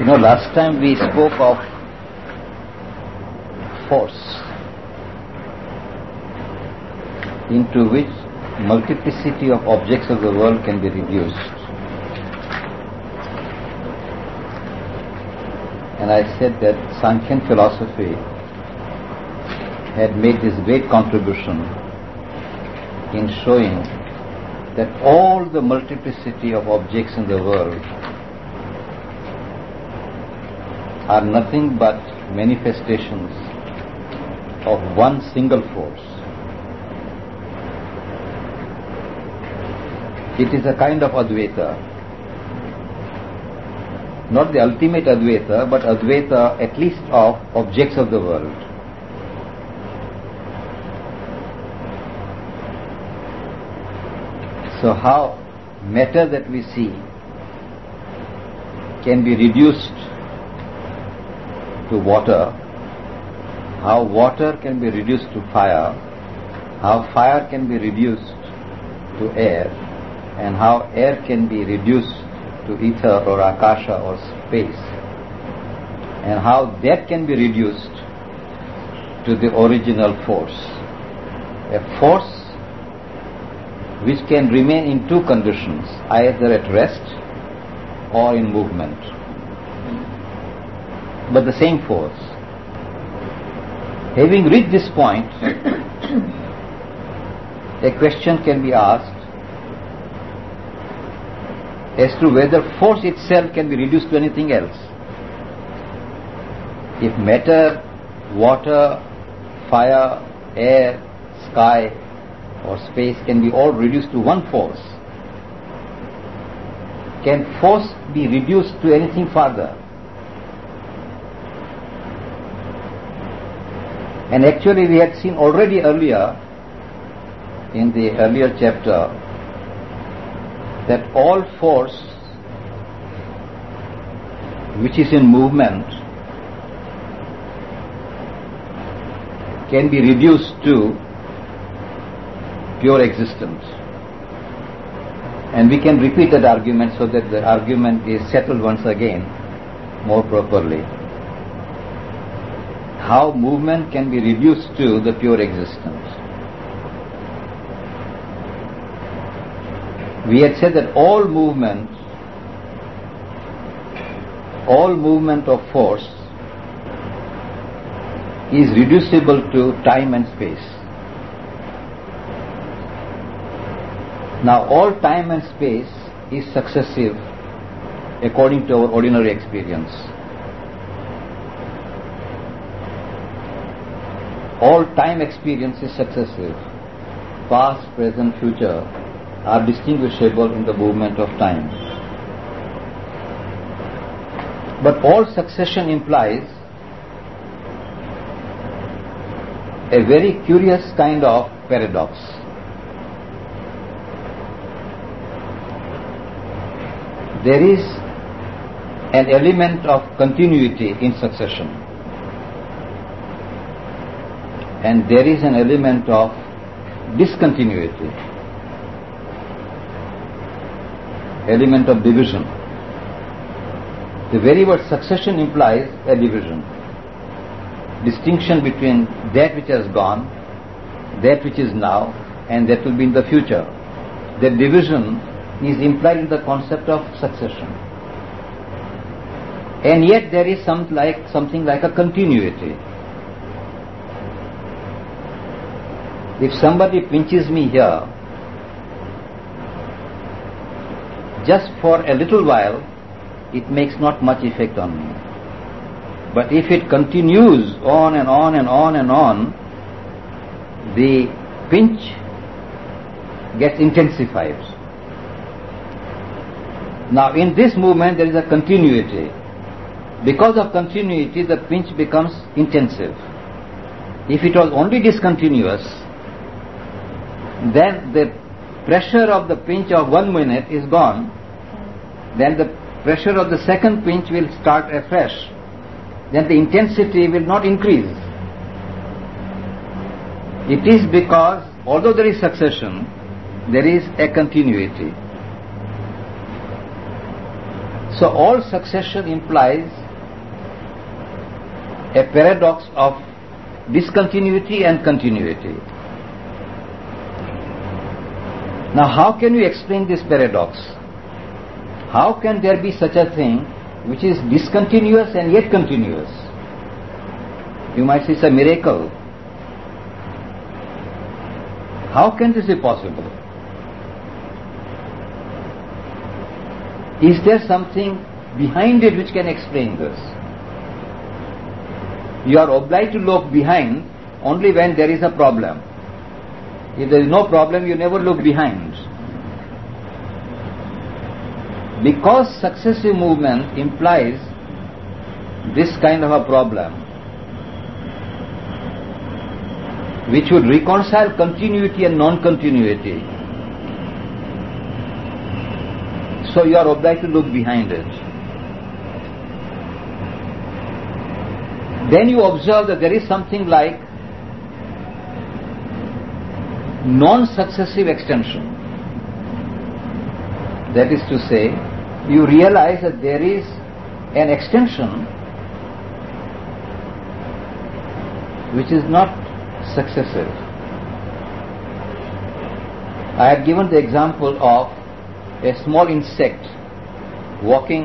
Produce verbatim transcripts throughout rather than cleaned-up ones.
know, last time we spoke of force, into which multiplicity of objects of the world can be reduced. And I said that Sankhyan philosophy had made this great contribution in showing that all the multiplicity of objects in the world are nothing but manifestations of one single force. It is a kind of Advaita. Not the ultimate Advaita, but Advaita at least of objects of the world. So how matter that we see can be reduced to water, how water can be reduced to fire, how fire can be reduced to air, and how air can be reduced to ether or akasha or space, and how that can be reduced to the original force. A force which can remain in two conditions, either at rest or in movement, but the same force. Having reached this point, a question can be asked as to whether force itself can be reduced to anything else. If matter, water, fire, air, sky or space can be all reduced to one force, can force be reduced to anything further? And actually we had seen already earlier in the earlier chapter that all force which is in movement can be reduced to pure existence. And we can repeat that argument so that the argument is settled once again more properly. How movement can be reduced to the pure existence. We had said that all movement, all movement of force is reducible to time and space. Now all time and space is successive according to our ordinary experience. All time experience is successive. Past, present, future are distinguishable in the movement of time. But all succession implies a very curious kind of paradox. There is an element of continuity in succession, and there is an element of discontinuity, element of division. The very word succession implies a division, distinction between that which has gone, that which is now, and that will be in the future. The division is implied in the concept of succession. And yet there is some like, something like a continuity. If somebody pinches me here, just for a little while, it makes not much effect on me. But if it continues on and on and on and on, the pinch gets intensified. Now in this movement there is a continuity. Because of continuity the pinch becomes intensive. If it was only discontinuous, then the pressure of the pinch of one minute is gone. Then the pressure of the second pinch will start afresh. Then the intensity will not increase. It is because although there is succession, there is a continuity. So all succession implies a paradox of discontinuity and continuity. Now how can you explain this paradox? How can there be such a thing which is discontinuous and yet continuous? You might say it's a miracle. How can this be possible? Is there something behind it which can explain this? You are obliged to look behind only when there is a problem. If there is no problem, you never look behind. Because successive movement implies this kind of a problem, which would reconcile continuity and non-continuity, so you are obliged to look behind it. Then you observe that there is something like non-successive extension. That is to say, you realize that there is an extension which is not successive. I had given the example of a small insect walking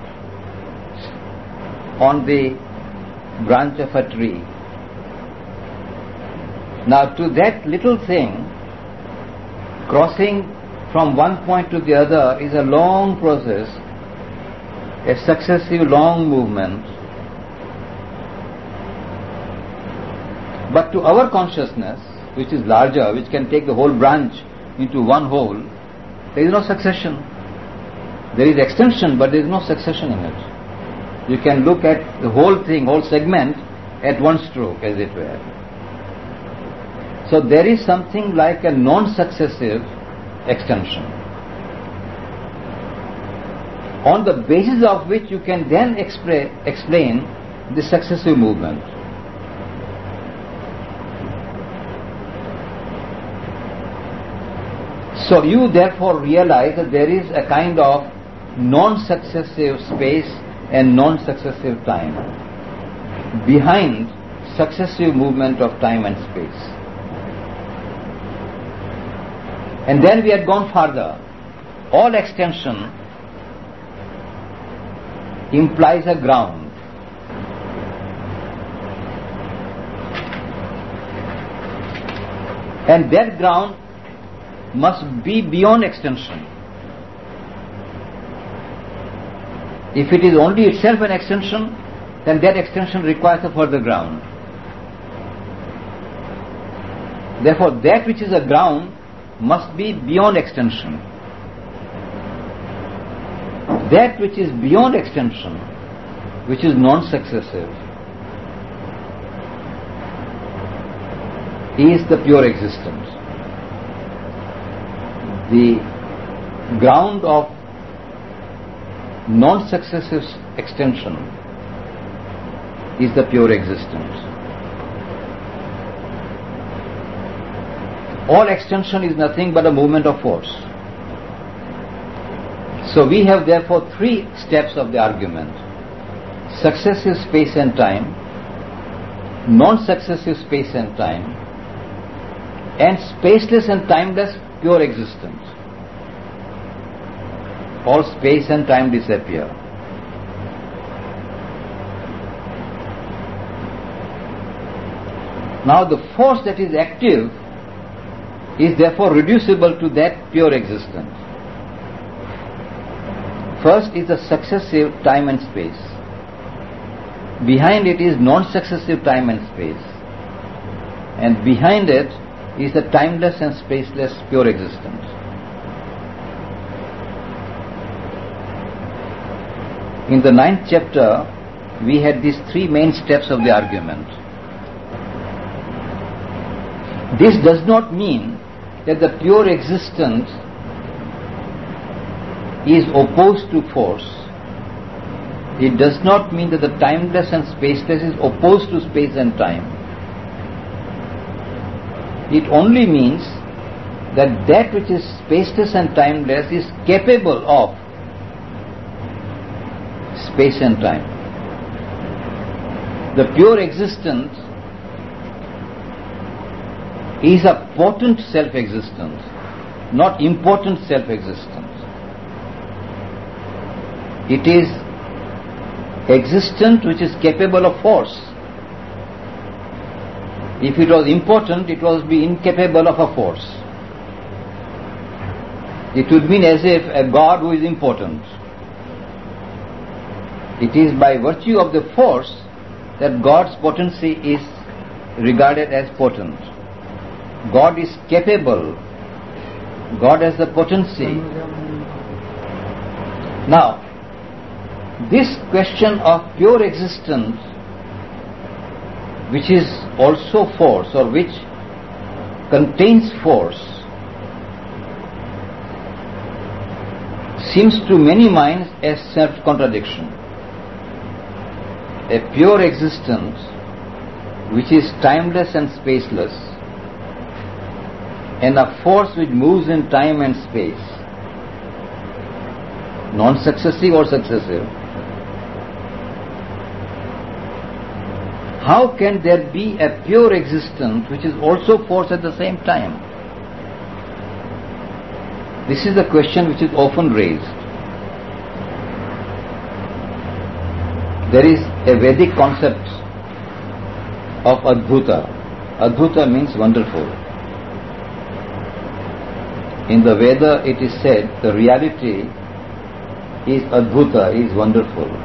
on the branch of a tree. Now to that little thing, crossing from one point to the other is a long process, a successive long movement. But to our consciousness, which is larger, which can take the whole branch into one whole, there is no succession. There is extension, but there is no succession in it. You can look at the whole thing, whole segment at one stroke, as it were. So there is something like a non-successive extension, on the basis of which you can then expre- explain the successive movement. So you therefore realize that there is a kind of non-successive space and non-successive time behind successive movement of time and space. And then we had gone further. All extension implies a ground. And that ground must be beyond extension. If it is only itself an extension, then that extension requires a further ground. Therefore, that which is a ground must be beyond extension. That which is beyond extension, which is non-successive, is the pure existence. The ground of non-successive extension is the pure existence. All extension is nothing but a movement of force. So we have therefore three steps of the argument: successive space and time, non-successive space and time, and spaceless and timeless pure existence. All space and time disappear. Now the force that is active is therefore reducible to that pure existence. First is the successive time and space. Behind it is non-successive time and space. And behind it is the timeless and spaceless pure existence. In the ninth chapter, we had these three main steps of the argument. This does not mean that the pure existence is opposed to force. It does not mean that the timeless and spaceless is opposed to space and time. It only means that that which is spaceless and timeless is capable of space and time. The pure existence is a potent self-existence, not important self-existence. It is existence which is capable of force. If it was important, it was be incapable of a force. It would mean as if a God who is impotent. It is by virtue of the force that God's potency is regarded as potent. God is capable. God has the potency. Now, this question of pure existence, which is also force or which contains force, seems to many minds as self-contradiction. A pure existence which is timeless and spaceless, and a force which moves in time and space, non-successive or successive. How can there be a pure existence which is also force at the same time? This is the question which is often raised. There is a Vedic concept of Adbhuta. Adbhuta means wonderful. In the Veda it is said the reality is Adbhuta, is wonderful.